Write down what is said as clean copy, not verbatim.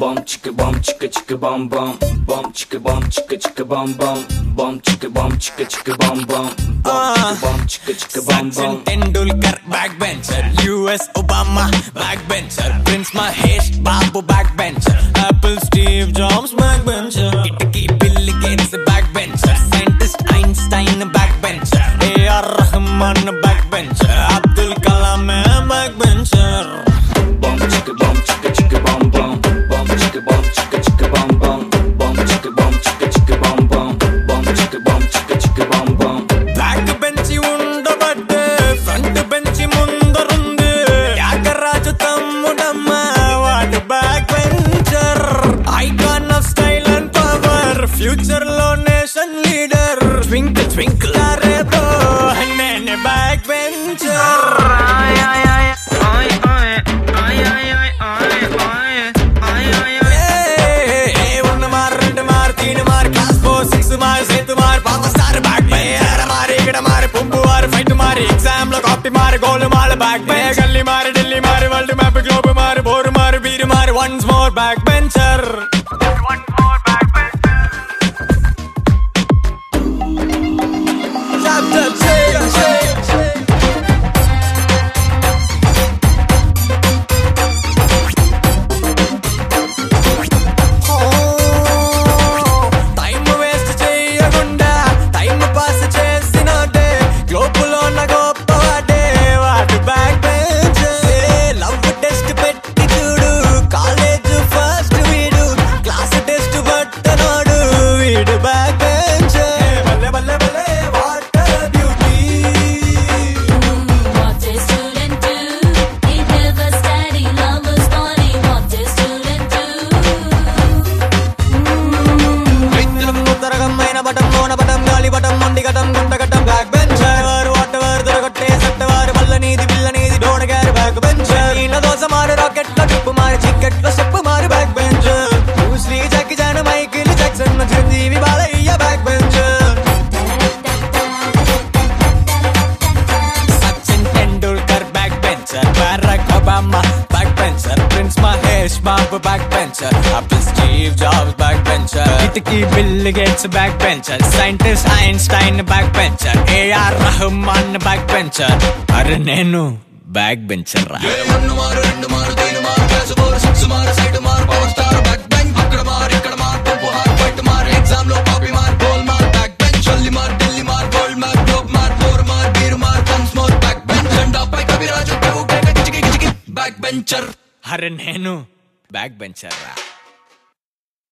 bum chicka bum chicka chicka bum bum bum chicka bum bum bum chicka bum bum bum chicka bum bum. Sachin Tendulkar backbencher, US Obama backbencher, Prince Mahesh Babu backbencher, Apple Steve Jobs backbencher, Kitty Bill Gates backbencher, scientist Einstein backbencher, A.R. Rahman backbencher, Abdul Kalam backbencher. Bum chicka bum bum bum chicka bum bum bum chicka bum bum bum chicka bum bum. Back bench undabadde front bench mundarundi Yagaraju tammudamma vaadu backbencher, icon of style and power, future lo nation leader, twinkle twinkle are bro nene backbencher. Exam lo copy mare goal mare back bench, gully mare Delhi mare world map globe mare bore mare beer mare once more backbencher. Chapter time waste cheyagunda time pass chesinade globe Prince Mahesh Babu backbencher, Apple Steve Jobs backbencher, Kitty Bill Gates backbencher, scientist Einstein backbencher, A.R. Rahman backbencher. Arre nenu backbencher ra. One more, two more, three more, class four, six more, seven more, power star backbench. Akkada maar, ikkada maar, pump hard, fight maar, exam lo copy maar, goal maar, backbench. Delhi maar, world map, globe maar, bore maar, beer maar, once more backbench. Janda pai kabiraju, kichiki backbencher. Arre nenu backbencher ra.